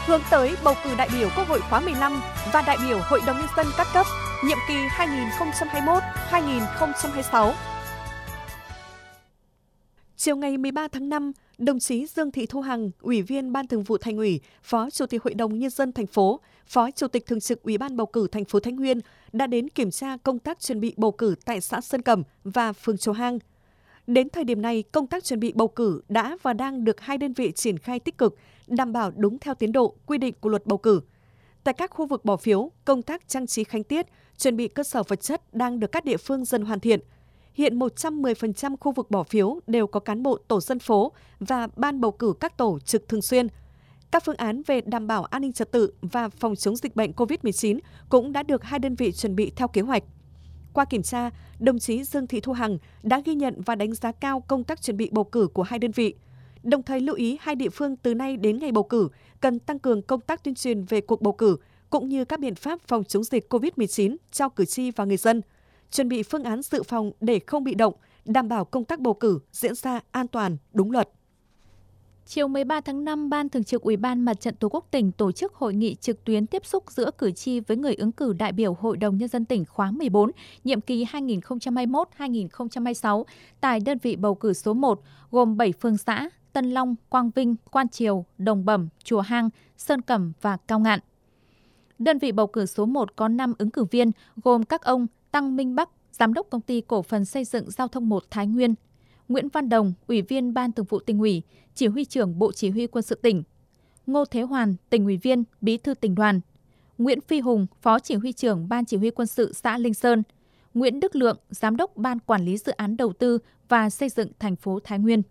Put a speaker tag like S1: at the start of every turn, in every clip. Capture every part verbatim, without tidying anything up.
S1: hướng tới bầu cử đại biểu Quốc hội khóa mười lăm và đại biểu Hội đồng Nhân dân các cấp, nhiệm kỳ hai nghìn không trăm hai mươi mốt đến hai nghìn không trăm hai mươi sáu. Chiều ngày mười ba tháng năm, đồng chí Dương Thị Thu Hằng, Ủy viên Ban Thường vụ Thành ủy, Phó Chủ tịch Hội đồng Nhân dân thành phố, Phó Chủ tịch Thường trực Ủy ban bầu cử thành phố Thái Nguyên đã đến kiểm tra công tác chuẩn bị bầu cử tại xã Sơn Cẩm và phường Chùa Hang. Đến thời điểm này, công tác chuẩn bị bầu cử đã và đang được hai đơn vị triển khai tích cực, đảm bảo đúng theo tiến độ quy định của luật bầu cử. Tại các khu vực bỏ phiếu, công tác trang trí khánh tiết, chuẩn bị cơ sở vật chất đang được các địa phương dần hoàn thiện. Hiện một trăm mười phần trăm khu vực bỏ phiếu đều có cán bộ tổ dân phố và ban bầu cử các tổ trực thường xuyên. Các phương án về đảm bảo an ninh trật tự và phòng chống dịch bệnh cô vít mười chín cũng đã được hai đơn vị chuẩn bị theo kế hoạch. Qua kiểm tra, đồng chí Dương Thị Thu Hằng đã ghi nhận và đánh giá cao công tác chuẩn bị bầu cử của hai đơn vị, đồng thời lưu ý hai địa phương từ nay đến ngày bầu cử cần tăng cường công tác tuyên truyền về cuộc bầu cử cũng như các biện pháp phòng chống dịch cô vít mười chín cho cử tri và người dân, chuẩn bị phương án dự phòng để không bị động, đảm bảo công tác bầu cử diễn ra an toàn, đúng luật.
S2: Chiều mười ba tháng năm, Ban Thường trực Ủy ban Mặt trận Tổ quốc tỉnh tổ chức hội nghị trực tuyến tiếp xúc giữa cử tri với người ứng cử đại biểu Hội đồng Nhân dân tỉnh khóa mười bốn, nhiệm kỳ hai nghìn không trăm hai mươi mốt đến hai nghìn không trăm hai mươi sáu tại đơn vị bầu cử số một, gồm bảy phường xã Tân Long, Quang Vinh, Quan Triều, Đồng Bẩm, Chùa Hang, Sơn Cẩm và Cao Ngạn. Đơn vị bầu cử số một có năm ứng cử viên, gồm các ông Tăng Minh Bắc, Giám đốc Công ty Cổ phần Xây dựng Giao thông một Thái Nguyên, Nguyễn Văn Đồng, Ủy viên Ban Thường vụ Tỉnh ủy, Chỉ huy trưởng Bộ Chỉ huy Quân sự tỉnh, Ngô Thế Hoàn, Tỉnh ủy viên, Bí thư Tỉnh đoàn, Nguyễn Phi Hùng, Phó Chỉ huy trưởng Ban Chỉ huy Quân sự xã Linh Sơn, Nguyễn Đức Lượng, Giám đốc Ban Quản lý Dự án Đầu tư và Xây dựng thành phố Thái Nguyên.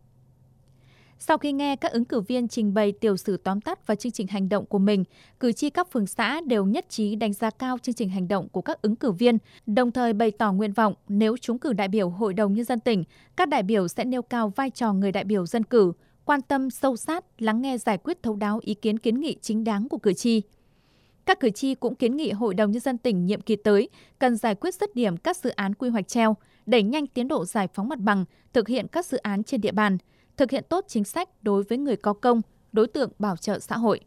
S2: Sau khi nghe các ứng cử viên trình bày tiểu sử tóm tắt và chương trình hành động của mình, cử tri các phường xã đều nhất trí đánh giá cao chương trình hành động của các ứng cử viên, đồng thời bày tỏ nguyện vọng nếu trúng cử đại biểu Hội đồng Nhân dân tỉnh, các đại biểu sẽ nêu cao vai trò người đại biểu dân cử, quan tâm sâu sát, lắng nghe giải quyết thấu đáo ý kiến kiến nghị chính đáng của cử tri. Các cử tri cũng kiến nghị Hội đồng Nhân dân tỉnh nhiệm kỳ tới cần giải quyết dứt điểm các dự án quy hoạch treo, đẩy nhanh tiến độ giải phóng mặt bằng, thực hiện các dự án trên địa bàn, thực hiện tốt chính sách đối với người có công, đối tượng bảo trợ xã hội.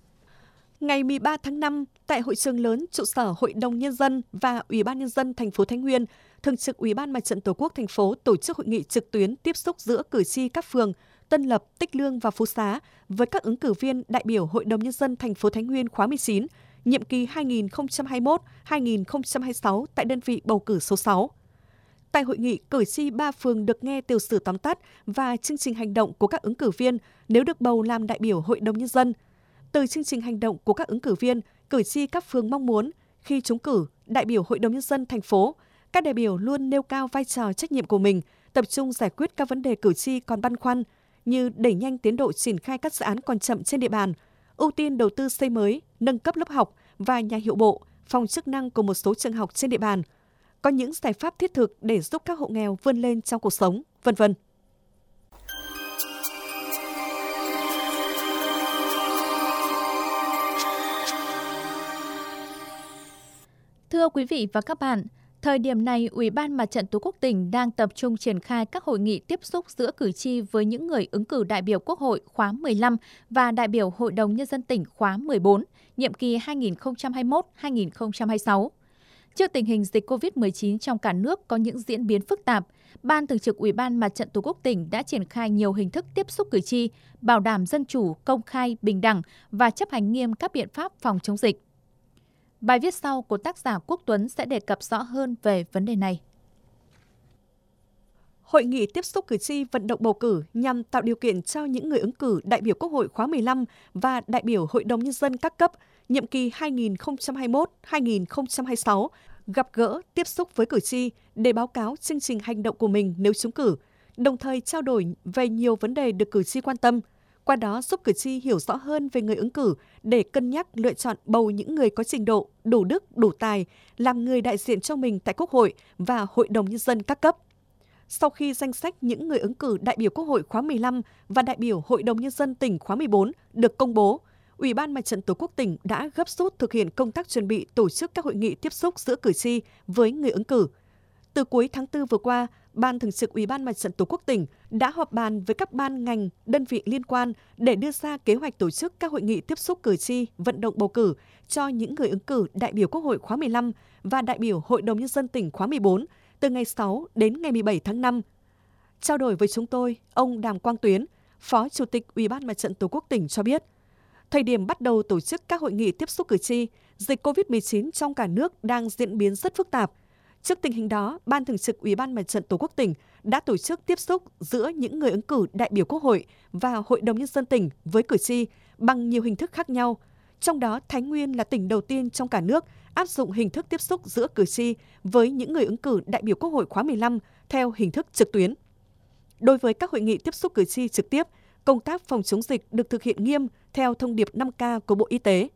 S1: Ngày mười ba tháng năm, tại hội trường lớn trụ sở Hội đồng Nhân dân và Ủy ban Nhân dân thành phố Thái Nguyên, Thường trực Ủy ban Mặt trận Tổ quốc thành phố tổ chức hội nghị trực tuyến tiếp xúc giữa cử tri các phường Tân Lập, Tích Lương và Phú Xá với các ứng cử viên đại biểu Hội đồng Nhân dân thành phố Thái Nguyên khóa mười chín, nhiệm kỳ hai nghìn không trăm hai mươi mốt đến hai nghìn không trăm hai mươi sáu tại đơn vị bầu cử số sáu. Tại hội nghị, cử tri ba phường được nghe tiểu sử tóm tắt và chương trình hành động của các ứng cử viên nếu được bầu làm đại biểu Hội đồng Nhân dân. Từ chương trình hành động của các ứng cử viên, cử tri các phường mong muốn khi trúng cử đại biểu Hội đồng Nhân dân thành phố, các đại biểu luôn nêu cao vai trò trách nhiệm của mình, tập trung giải quyết các vấn đề cử tri còn băn khoăn như đẩy nhanh tiến độ triển khai các dự án còn chậm trên địa bàn, ưu tiên đầu tư xây mới, nâng cấp lớp học và nhà hiệu bộ, phòng chức năng của một số trường học trên địa bàn, có những giải pháp thiết thực để giúp các hộ nghèo vươn lên trong cuộc sống, vân vân.
S2: Thưa quý vị và các bạn, thời điểm này, Ủy ban Mặt trận Tổ quốc tỉnh đang tập trung triển khai các hội nghị tiếp xúc giữa cử tri với những người ứng cử đại biểu Quốc hội khóa mười lăm và đại biểu Hội đồng Nhân dân tỉnh khóa mười bốn, nhiệm kỳ hai nghìn không trăm hai mươi mốt đến hai nghìn không trăm hai mươi sáu. Trước tình hình dịch cô vít mười chín trong cả nước có những diễn biến phức tạp, Ban Thường trực Ủy ban Mặt trận Tổ quốc tỉnh đã triển khai nhiều hình thức tiếp xúc cử tri, bảo đảm dân chủ, công khai, bình đẳng và chấp hành nghiêm các biện pháp phòng chống dịch. Bài viết sau của tác giả Quốc Tuấn sẽ đề cập rõ hơn về vấn đề này.
S1: Hội nghị tiếp xúc cử tri vận động bầu cử nhằm tạo điều kiện cho những người ứng cử đại biểu Quốc hội khóa mười lăm và đại biểu Hội đồng Nhân dân các cấp, nhiệm kỳ hai nghìn không trăm hai mươi mốt đến hai nghìn không trăm hai mươi sáu, gặp gỡ, tiếp xúc với cử tri để báo cáo chương trình hành động của mình nếu trúng cử, đồng thời trao đổi về nhiều vấn đề được cử tri quan tâm, qua đó giúp cử tri hiểu rõ hơn về người ứng cử để cân nhắc lựa chọn bầu những người có trình độ, đủ đức, đủ tài, làm người đại diện cho mình tại Quốc hội và Hội đồng Nhân dân các cấp. Sau khi danh sách những người ứng cử đại biểu Quốc hội khóa mười lăm và đại biểu Hội đồng Nhân dân tỉnh khóa mười bốn được công bố, Ủy ban Mặt trận Tổ quốc tỉnh đã gấp rút thực hiện công tác chuẩn bị tổ chức các hội nghị tiếp xúc giữa cử tri với người ứng cử. Từ cuối tháng tư vừa qua, Ban Thường trực Ủy ban Mặt trận Tổ quốc tỉnh đã họp bàn với các ban ngành, đơn vị liên quan để đưa ra kế hoạch tổ chức các hội nghị tiếp xúc cử tri, vận động bầu cử cho những người ứng cử đại biểu Quốc hội khóa mười lăm và đại biểu Hội đồng Nhân dân tỉnh khóa mười bốn từ ngày sáu đến ngày mười bảy tháng năm. Trao đổi với chúng tôi, ông Đàm Quang Tuyến, Phó Chủ tịch Ủy ban Mặt trận Tổ quốc tỉnh cho biết, thời điểm bắt đầu tổ chức các hội nghị tiếp xúc cử tri, dịch cô vít mười chín trong cả nước đang diễn biến rất phức tạp. Trước tình hình đó, Ban Thường trực Ủy ban Mặt trận Tổ quốc tỉnh đã tổ chức tiếp xúc giữa những người ứng cử đại biểu Quốc hội và Hội đồng Nhân dân tỉnh với cử tri bằng nhiều hình thức khác nhau. Trong đó, Thái Nguyên là tỉnh đầu tiên trong cả nước áp dụng hình thức tiếp xúc giữa cử tri với những người ứng cử đại biểu Quốc hội khóa mười lăm theo hình thức trực tuyến. Đối với các hội nghị tiếp xúc cử tri trực tiếp, công tác phòng chống dịch được thực hiện nghiêm theo thông điệp năm K của Bộ Y tế.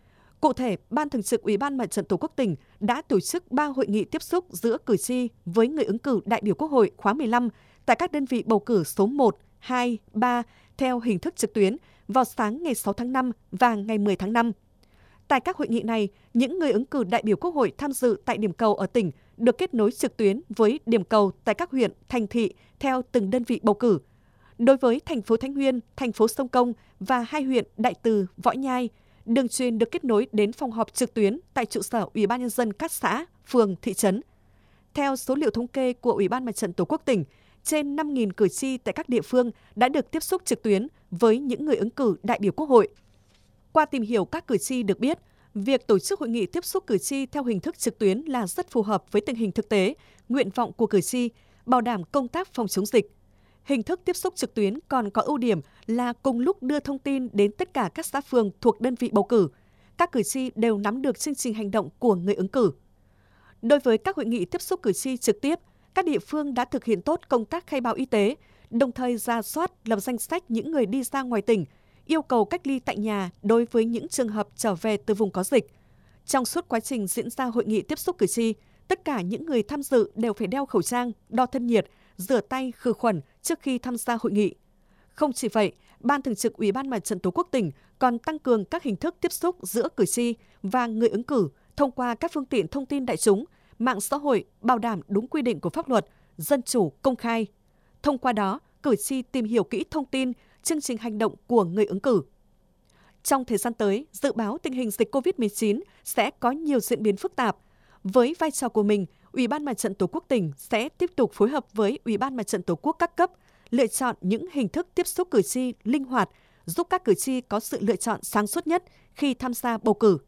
S1: Cụ thể, Ban Thường trực Ủy ban Mặt trận Tổ quốc tỉnh đã tổ chức ba hội nghị tiếp xúc giữa cử tri với người ứng cử đại biểu Quốc hội khóa mười lăm tại các đơn vị bầu cử số một, hai, ba theo hình thức trực tuyến vào sáng ngày sáu tháng năm và ngày mười tháng năm. Tại các hội nghị này, những người ứng cử đại biểu Quốc hội tham dự tại điểm cầu ở tỉnh được kết nối trực tuyến với điểm cầu tại các huyện, thành thị theo từng đơn vị bầu cử. Đối với thành phố Thái Nguyên, thành phố Sông Công và hai huyện Đại Từ, Võ Nhai, đường truyền được kết nối đến phòng họp trực tuyến tại trụ sở Ủy ban Nhân dân các xã, phường, thị trấn. Theo số liệu thống kê của Ủy ban Mặt trận Tổ quốc tỉnh, trên năm nghìn cử tri tại các địa phương đã được tiếp xúc trực tuyến với những người ứng cử đại biểu Quốc hội. Qua tìm hiểu các cử tri được biết, việc tổ chức hội nghị tiếp xúc cử tri theo hình thức trực tuyến là rất phù hợp với tình hình thực tế, nguyện vọng của cử tri, bảo đảm công tác phòng chống dịch. Hình thức tiếp xúc trực tuyến còn có ưu điểm là cùng lúc đưa thông tin đến tất cả các xã phường thuộc đơn vị bầu cử. Các cử tri đều nắm được chương trình hành động của người ứng cử. Đối với các hội nghị tiếp xúc cử tri trực tiếp, các địa phương đã thực hiện tốt công tác khai báo y tế, đồng thời rà soát lập danh sách những người đi ra ngoài tỉnh, yêu cầu cách ly tại nhà đối với những trường hợp trở về từ vùng có dịch. Trong suốt quá trình diễn ra hội nghị tiếp xúc cử tri, tất cả những người tham dự đều phải đeo khẩu trang, đo thân nhiệt, rửa tay khử khuẩn trước khi tham gia hội nghị. Không chỉ vậy, Ban Thường trực Ủy ban Mặt trận Tổ quốc tỉnh còn tăng cường các hình thức tiếp xúc giữa cử tri và người ứng cử thông qua các phương tiện thông tin đại chúng, mạng xã hội, bảo đảm đúng quy định của pháp luật, dân chủ, công khai. Thông qua đó, cử tri tìm hiểu kỹ thông tin, chương trình hành động của người ứng cử. Trong thời gian tới, dự báo tình hình dịch cô vít mười chín sẽ có nhiều diễn biến phức tạp. Với vai trò của mình, Ủy ban Mặt trận Tổ quốc tỉnh sẽ tiếp tục phối hợp với Ủy ban Mặt trận Tổ quốc các cấp, lựa chọn những hình thức tiếp xúc cử tri linh hoạt, giúp các cử tri có sự lựa chọn sáng suốt nhất khi tham gia bầu cử.